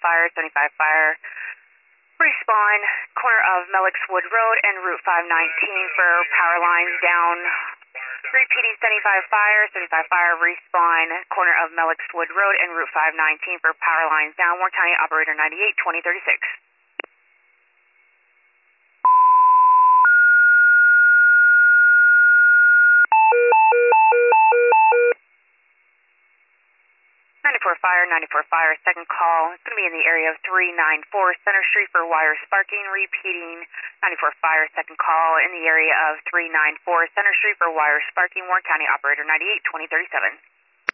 Fire, 75 Fire. Respawn, corner of Melix Wood Road and Route 519 for power lines down. Repeating 75 Fire, respawn, corner of Melix Wood Road and Route 519 for power lines down. Warren County Operator 98, 2036. 94 Fire, second call. It's going to be in the area of 394 Center Street for wire sparking. Repeating 94 Fire, second call in the area of 394 Center Street for wire sparking. Warren County Operator 98, 2037.